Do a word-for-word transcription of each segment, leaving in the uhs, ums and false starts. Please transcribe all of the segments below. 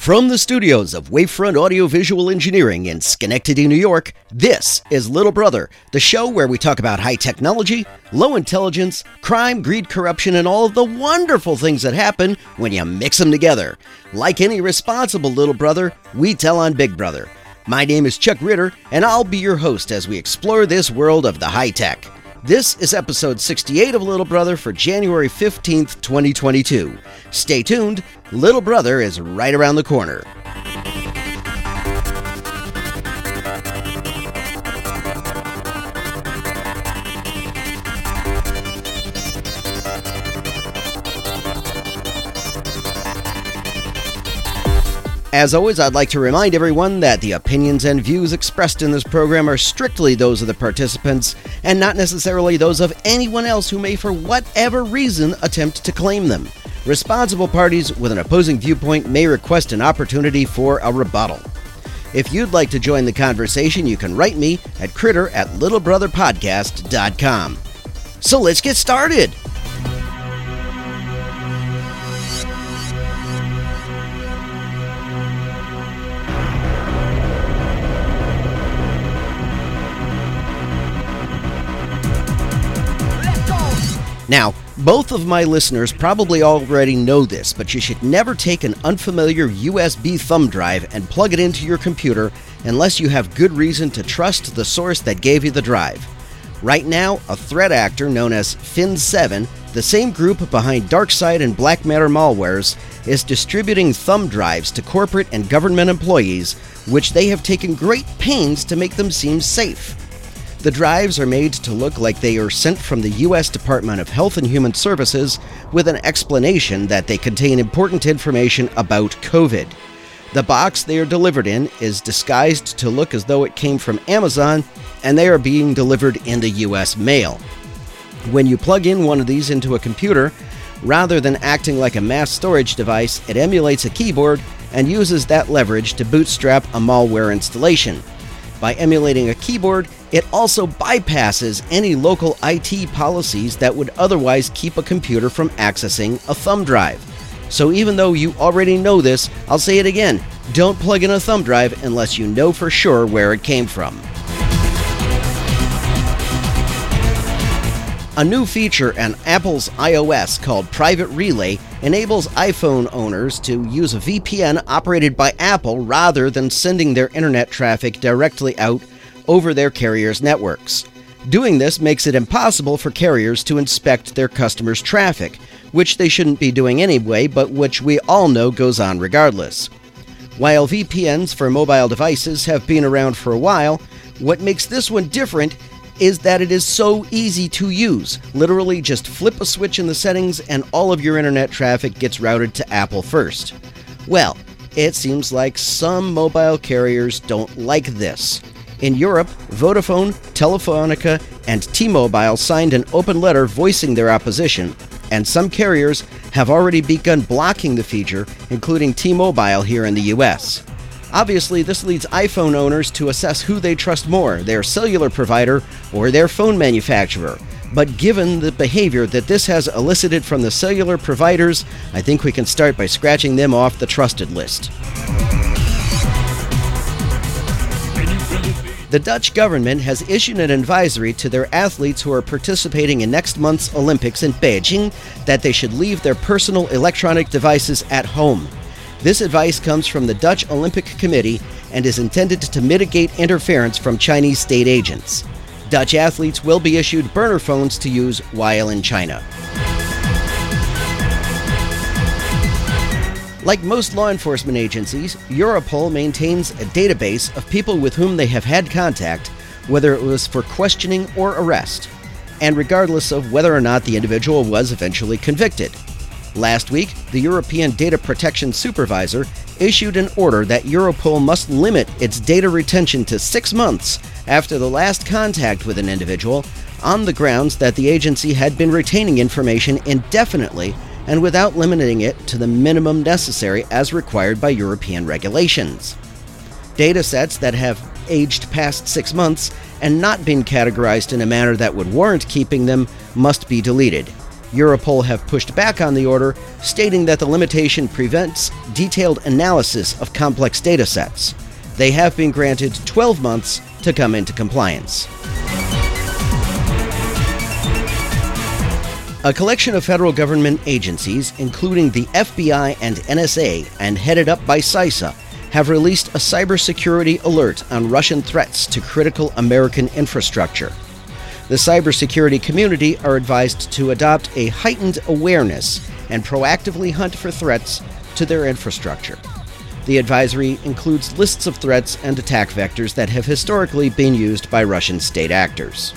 From the studios of Wavefront Audiovisual Engineering in Schenectady, New York, this is Little Brother, the show where we talk about high technology, low intelligence, crime, greed, corruption, and all of the wonderful things that happen when you mix them together. Like any responsible little brother, we tell on Big Brother. My name is Chuck Ritter, and I'll be your host as we explore this world of the high tech. This is episode sixty-eight of Little Brother for January fifteenth, twenty twenty-two. Stay tuned, Little Brother is right around the corner. As always, I'd like to remind everyone that the opinions and views expressed in this program are strictly those of the participants and not necessarily those of anyone else who may, for whatever reason, attempt to claim them. Responsible parties with an opposing viewpoint may request an opportunity for a rebuttal. If you'd like to join the conversation, you can write me at critter at littlebrotherpodcast dot com. So let's get started! Now, both of my listeners probably already know this, but you should never take an unfamiliar U S B thumb drive and plug it into your computer unless you have good reason to trust the source that gave you the drive. Right now, a threat actor known as Fin seven, the same group behind DarkSide and Black Matter malwares, is distributing thumb drives to corporate and government employees, which they have taken great pains to make them seem safe. The drives are made to look like they are sent from the U S Department of Health and Human Services with an explanation that they contain important information about COVID. The box they are delivered in is disguised to look as though it came from Amazon, and they are being delivered in the U S mail. When you plug in one of these into a computer, rather than acting like a mass storage device, it emulates a keyboard and uses that leverage to bootstrap a malware installation. By emulating a keyboard, it also bypasses any local I T policies that would otherwise keep a computer from accessing a thumb drive. So even though you already know this, I'll say it again, don't plug in a thumb drive unless you know for sure where it came from. A new feature in Apple's iOS called Private Relay enables iPhone owners to use a V P N operated by Apple rather than sending their internet traffic directly out over their carriers' networks. Doing this makes it impossible for carriers to inspect their customers' traffic, which they shouldn't be doing anyway, but which we all know goes on regardless. While V P Ns for mobile devices have been around for a while, what makes this one different is that it is so easy to use. Literally just flip a switch in the settings and all of your internet traffic gets routed to Apple first. Well, it seems like some mobile carriers don't like this. In Europe, Vodafone, Telefonica, and T-Mobile signed an open letter voicing their opposition, and some carriers have already begun blocking the feature, including T-Mobile here in the U S. Obviously, this leads iPhone owners to assess who they trust more, their cellular provider or their phone manufacturer. But given the behavior that this has elicited from the cellular providers, I think we can start by scratching them off the trusted list. The Dutch government has issued an advisory to their athletes who are participating in next month's Olympics in Beijing that they should leave their personal electronic devices at home. This advice comes from the Dutch Olympic Committee and is intended to mitigate interference from Chinese state agents. Dutch athletes will be issued burner phones to use while in China. Like most law enforcement agencies, Europol maintains a database of people with whom they have had contact, whether it was for questioning or arrest, and regardless of whether or not the individual was eventually convicted. Last week, the European Data Protection Supervisor issued an order that Europol must limit its data retention to six months after the last contact with an individual, on the grounds that the agency had been retaining information indefinitely and without limiting it to the minimum necessary as required by European regulations. Data sets that have aged past six months and not been categorized in a manner that would warrant keeping them must be deleted. Europol have pushed back on the order, stating that the limitation prevents detailed analysis of complex datasets. They have been granted twelve months to come into compliance. A collection of federal government agencies, including the F B I and N S A, and headed up by CISA, have released a cybersecurity alert on Russian threats to critical American infrastructure. The cybersecurity community are advised to adopt a heightened awareness and proactively hunt for threats to their infrastructure. The advisory includes lists of threats and attack vectors that have historically been used by Russian state actors.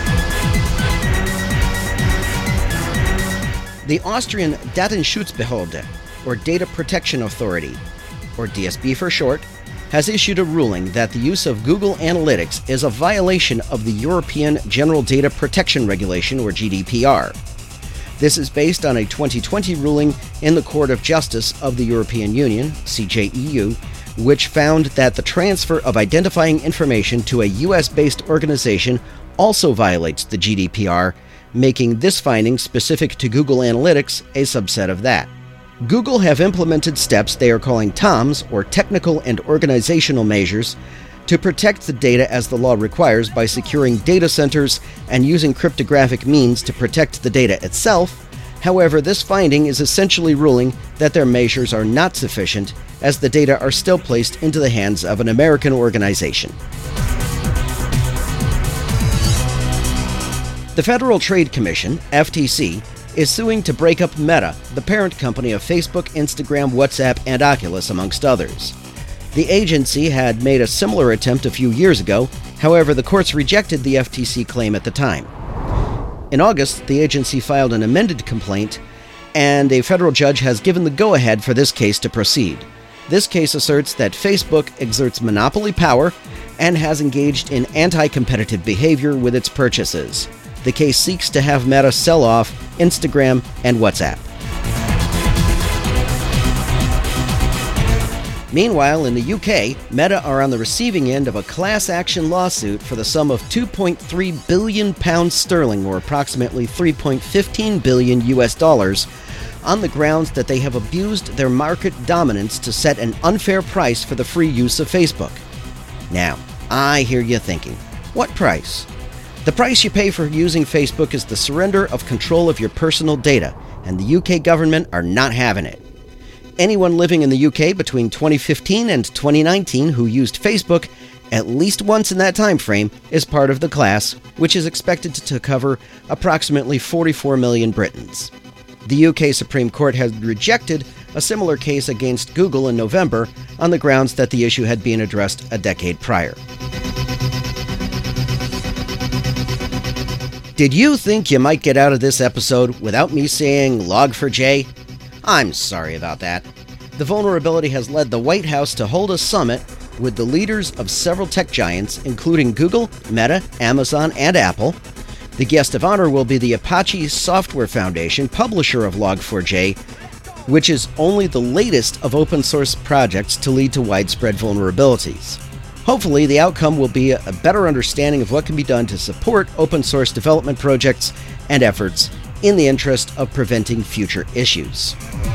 The Austrian Datenschutzbehörde, or Data Protection Authority, or D S B for short, has issued a ruling that the use of Google Analytics is a violation of the European General Data Protection Regulation, or G D P R. This is based on a twenty twenty ruling in the Court of Justice of the European Union, C J E U, which found that the transfer of identifying information to a U S-based organization also violates the G D P R, making this finding specific to Google Analytics a subset of that. Google have implemented steps they are calling T O Ms, or Technical and Organizational Measures, to protect the data as the law requires by securing data centers and using cryptographic means to protect the data itself. However, this finding is essentially ruling that their measures are not sufficient, as the data are still placed into the hands of an American organization. The Federal Trade Commission, F T C, is suing to break up Meta, the parent company of Facebook, Instagram, WhatsApp, and Oculus, amongst others. The agency had made a similar attempt a few years ago, however, the courts rejected the F T C claim at the time. In August, the agency filed an amended complaint, and a federal judge has given the go-ahead for this case to proceed. This case asserts that Facebook exerts monopoly power and has engaged in anti-competitive behavior with its purchases. The case seeks to have Meta sell off Instagram and WhatsApp. Meanwhile, in the U K, Meta are on the receiving end of a class action lawsuit for the sum of two point three billion pounds sterling, or approximately three point one five billion U S dollars, on the grounds that they have abused their market dominance to set an unfair price for the free use of Facebook. Now, I hear you thinking, what price? The price you pay for using Facebook is the surrender of control of your personal data, and the U K government are not having it. Anyone living in the U K between twenty fifteen and twenty nineteen who used Facebook at least once in that time frame is part of the class, which is expected to cover approximately forty-four million Britons. The U K Supreme Court has rejected a similar case against Google in November on the grounds that the issue had been addressed a decade prior. Did you think you might get out of this episode without me saying log four j? I'm sorry about that. The vulnerability has led the White House to hold a summit with the leaders of several tech giants, including Google, Meta, Amazon, and Apple. The guest of honor will be the Apache Software Foundation, publisher of log four j, which is only the latest of open source projects to lead to widespread vulnerabilities. Hopefully, the outcome will be a better understanding of what can be done to support open source development projects and efforts in the interest of preventing future issues.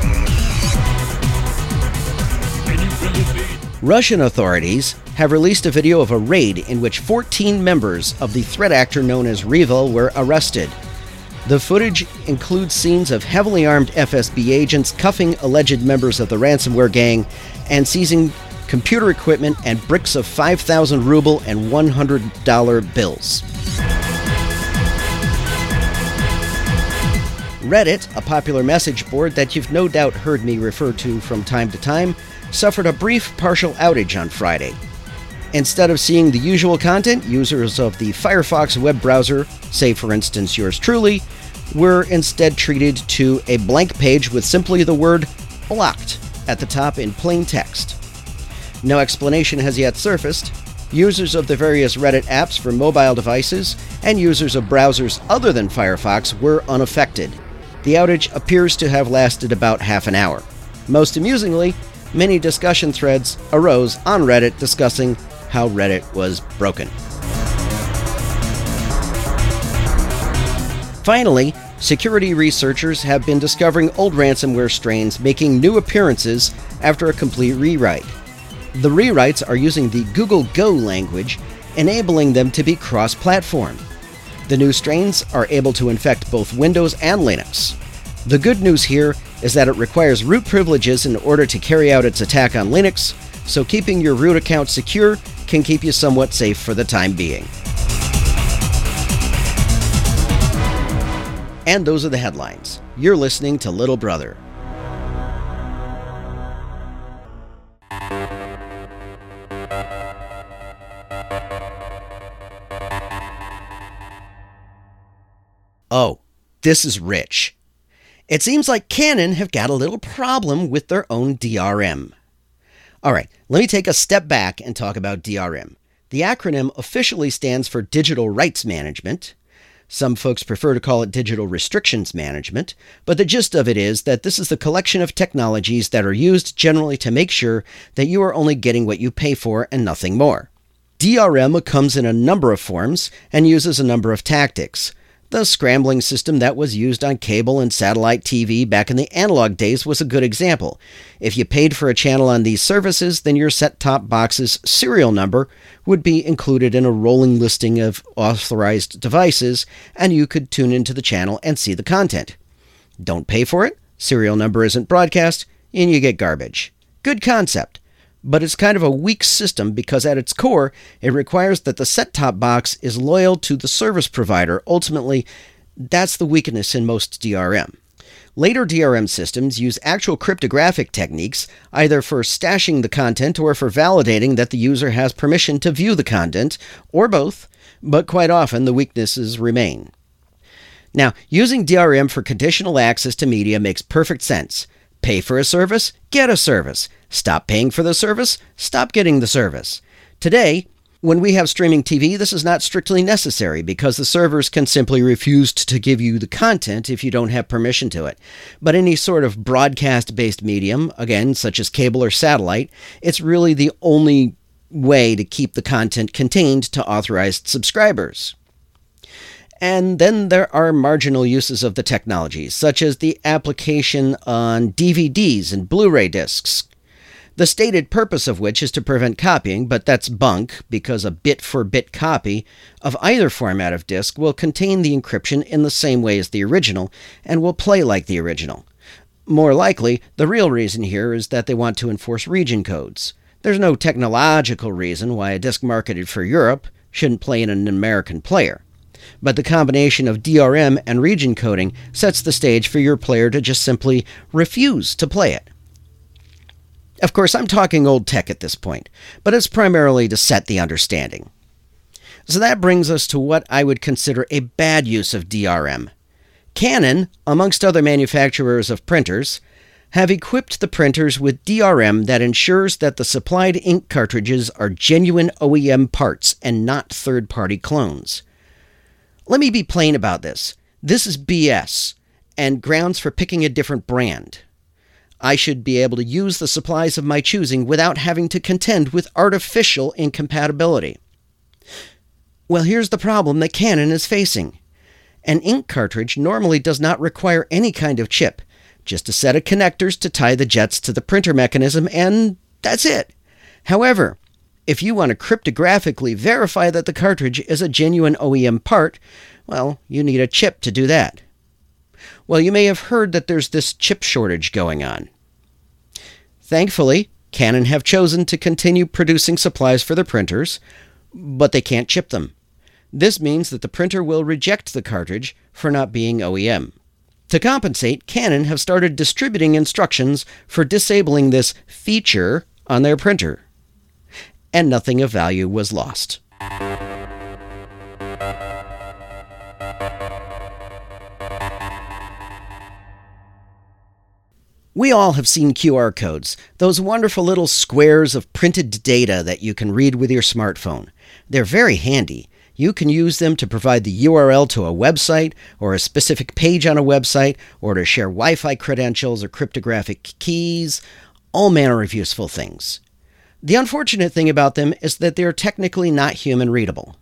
Russian authorities have released a video of a raid in which fourteen members of the threat actor known as REvil were arrested. The footage includes scenes of heavily armed F S B agents cuffing alleged members of the ransomware gang and seizing computer equipment and bricks of five thousand ruble and one hundred dollar bills. Reddit, a popular message board that you've no doubt heard me refer to from time to time, suffered a brief partial outage on Friday. Instead of seeing the usual content, users of the Firefox web browser, say for instance yours truly, were instead treated to a blank page with simply the word blocked at the top in plain text. No explanation has yet surfaced. Users of the various Reddit apps for mobile devices and users of browsers other than Firefox were unaffected. The outage appears to have lasted about half an hour. Most amusingly, many discussion threads arose on Reddit discussing how Reddit was broken. Finally, Security researchers have been discovering old ransomware strains making new appearances after a complete rewrite. The rewrites are using the Google Go language, enabling them to be cross-platform. The new strains are able to infect both Windows and Linux. The good news here is that it requires root privileges in order to carry out its attack on Linux, so keeping your root account secure can keep you somewhat safe for the time being. And those are the headlines. You're listening to Little Brother. Oh, this is rich. It seems like Canon have got a little problem with their own D R M. All right, let me take a step back and talk about D R M. The acronym officially stands for Digital Rights Management. Some folks prefer to call it Digital Restrictions Management, but the gist of it is that this is the collection of technologies that are used generally to make sure that you are only getting what you pay for and nothing more. D R M comes in a number of forms and uses a number of tactics. The scrambling system that was used on cable and satellite T V back in the analog days was a good example. If you paid for a channel on these services, then your set-top box's serial number would be included in a rolling listing of authorized devices, and you could tune into the channel and see the content. Don't pay for it, serial number isn't broadcast, and you get garbage. Good concept. But it's kind of a weak system because at its core, it requires that the set-top box is loyal to the service provider. Ultimately, that's the weakness in most D R M. Later D R M systems use actual cryptographic techniques, either for stashing the content or for validating that the user has permission to view the content, or both, but quite often the weaknesses remain. Now, using D R M for conditional access to media makes perfect sense. Pay for a service, get a service. Stop paying for the service, stop getting the service. Today, when we have streaming T V, this is not strictly necessary because the servers can simply refuse to give you the content if you don't have permission to it. But any sort of broadcast-based medium, again, such as cable or satellite, it's really the only way to keep the content contained to authorized subscribers. And then there are marginal uses of the technology, such as the application on D V Ds and Blu-ray discs. The stated purpose of which is to prevent copying, but that's bunk, because a bit-for-bit copy of either format of disc will contain the encryption in the same way as the original, and will play like the original. More likely, the real reason here is that they want to enforce region codes. There's no technological reason why a disc marketed for Europe shouldn't play in an American player. But the combination of D R M and region coding sets the stage for your player to just simply refuse to play it. Of course, I'm talking old tech at this point, but it's primarily to set the understanding. So that brings us to what I would consider a bad use of D R M. Canon, amongst other manufacturers of printers, have equipped the printers with D R M that ensures that the supplied ink cartridges are genuine O E M parts and not third-party clones. Let me be plain about this. This is B S, and grounds for picking a different brand. I should be able to use the supplies of my choosing without having to contend with artificial incompatibility. Well, here's the problem that Canon is facing. An ink cartridge normally does not require any kind of chip, just a set of connectors to tie the jets to the printer mechanism, and that's it. However, if you want to cryptographically verify that the cartridge is a genuine O E M part, well, you need a chip to do that. Well, you may have heard that there's this chip shortage going on. Thankfully, Canon have chosen to continue producing supplies for their printers, but they can't chip them. This means that the printer will reject the cartridge for not being O E M. To compensate, Canon have started distributing instructions for disabling this feature on their printer. And nothing of value was lost. We all have seen Q R codes, those wonderful little squares of printed data that you can read with your smartphone. They're very handy. You can use them to provide the U R L to a website, or a specific page on a website, or to share Wi-Fi credentials or cryptographic keys, all manner of useful things. The unfortunate thing about them is that they're technically not human readable.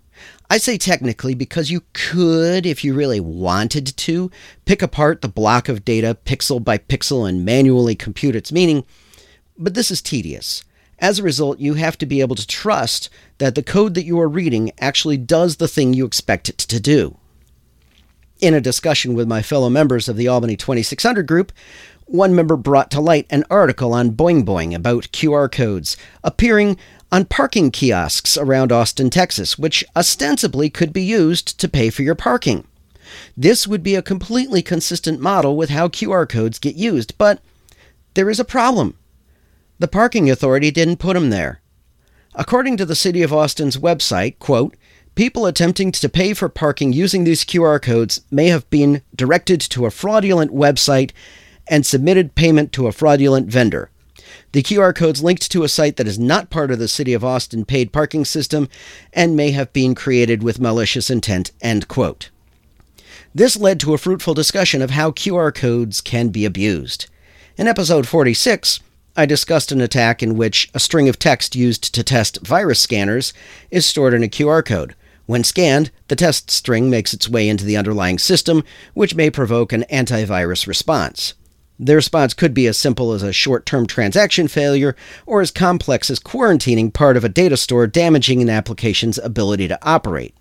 I say technically because you could, if you really wanted to, pick apart the block of data pixel by pixel and manually compute its meaning, but this is tedious. As a result, you have to be able to trust that the code that you are reading actually does the thing you expect it to do. In a discussion with my fellow members of the Albany twenty-six hundred group, one member brought to light an article on Boing Boing about Q R codes appearing on parking kiosks around Austin, Texas, which ostensibly could be used to pay for your parking. This would be a completely consistent model with how Q R codes get used, but there is a problem. The parking authority didn't put them there. According to the City of Austin's website, quote, people attempting to pay for parking using these Q R codes may have been directed to a fraudulent website and submitted payment to a fraudulent vendor. The Q R codes linked to a site that is not part of the City of Austin paid parking system and may have been created with malicious intent, end quote. This led to a fruitful discussion of how Q R codes can be abused. In episode forty-six, I discussed an attack in which a string of text used to test virus scanners is stored in a Q R code. When scanned, the test string makes its way into the underlying system, which may provoke an antivirus response. The response could be as simple as a short-term transaction failure or as complex as quarantining part of a data store, damaging an application's ability to operate.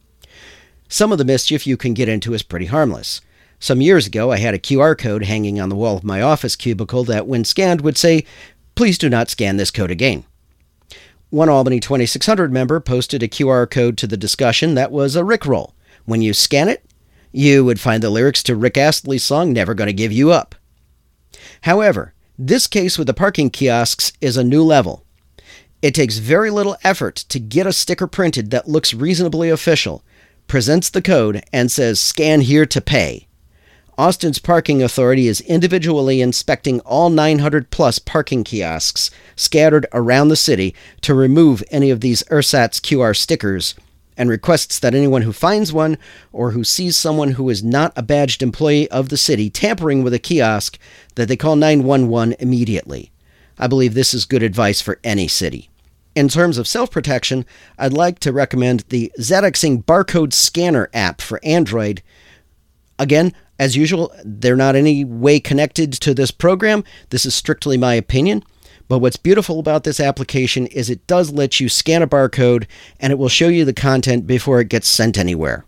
Some of the mischief you can get into is pretty harmless. Some years ago, I had a Q R code hanging on the wall of my office cubicle that, when scanned, would say, "Please do not scan this code again." One Albany twenty-six hundred member posted a Q R code to the discussion that was a Rickroll. When you scan it, you would find the lyrics to Rick Astley's song, "Never Gonna Give You Up." However, this case with the parking kiosks is a new level. It takes very little effort to get a sticker printed that looks reasonably official, presents the code, and says, "Scan here to pay." Austin's parking authority is individually inspecting all nine hundred plus parking kiosks scattered around the city to remove any of these ersatz Q R stickers, and requests that anyone who finds one or who sees someone who is not a badged employee of the city tampering with a kiosk, that they call nine one one immediately. I believe this is good advice for any city. In terms of self-protection, I'd like to recommend the ZXing Barcode Scanner app for Android. Again, as usual, they're not any way connected to this program. This is strictly my opinion. But what's beautiful about this application is it does let you scan a barcode, and it will show you the content before it gets sent anywhere.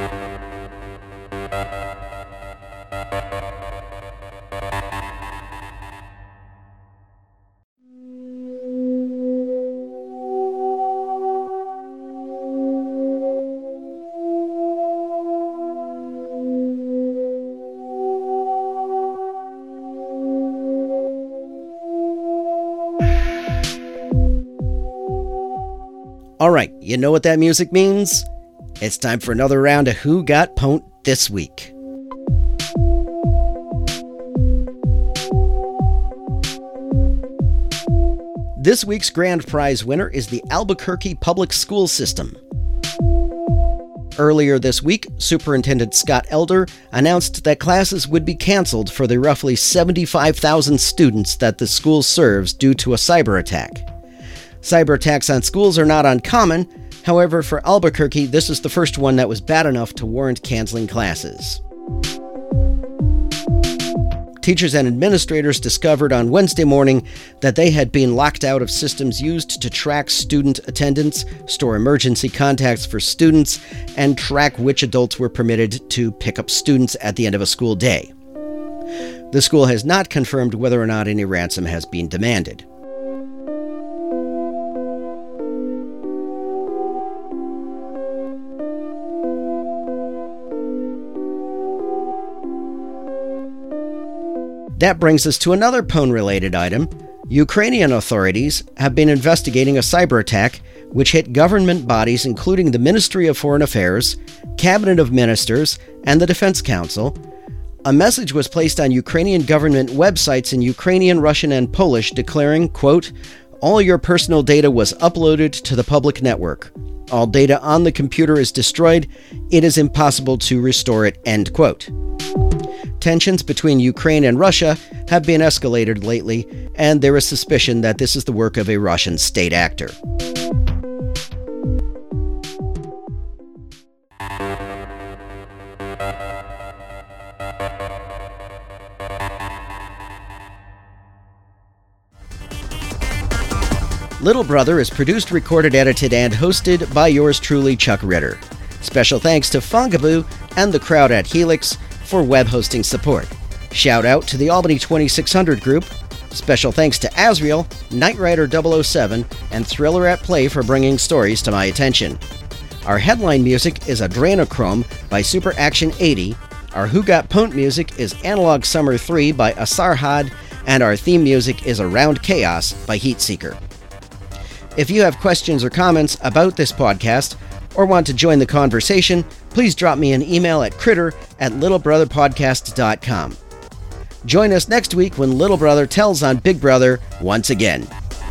Alright, you know what that music means? It's time for another round of Who Got Pwned this week. This week's grand prize winner is the Albuquerque Public School System. Earlier this week, Superintendent Scott Elder announced that classes would be canceled for the roughly seventy-five thousand students that the school serves due to a cyber attack. Cyber attacks on schools are not uncommon. However, for Albuquerque, this is the first one that was bad enough to warrant canceling classes. Teachers and administrators discovered on Wednesday morning that they had been locked out of systems used to track student attendance, store emergency contacts for students, and track which adults were permitted to pick up students at the end of a school day. The school has not confirmed whether or not any ransom has been demanded. That brings us to another Pwn-related item. Ukrainian authorities have been investigating a cyber attack which hit government bodies including the Ministry of Foreign Affairs, Cabinet of Ministers, and the Defense Council. A message was placed on Ukrainian government websites in Ukrainian, Russian, and Polish declaring, quote, "All your personal data was uploaded to the public network. All data on the computer is destroyed. It is impossible to restore it," end quote. Tensions between Ukraine and Russia have been escalated lately, and there is suspicion that this is the work of a Russian state actor. Little Brother is produced, recorded, edited, and hosted by yours truly, Chuck Ritter. Special thanks to Fongaboo and the crowd at Helix for web hosting support. Shout out to the Albany twenty-six hundred group. Special thanks to Azriel, Knight Rider double oh seven, and Thriller at Play for bringing stories to my attention. Our headline music is Adrenochrome by Super Action eighty. Our Who Got Punt music is Analog Summer three by Asarhad, and our theme music is Around Chaos by Heatseeker. If you have questions or comments about this podcast, or want to join the conversation, please drop me an email at critter at littlebrotherpodcast dot com. Join us next week when Little Brother tells on Big Brother once again.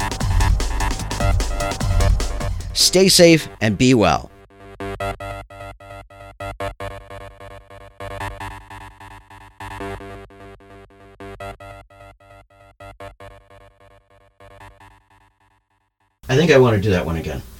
Stay safe and be well. I think I want to do that one again.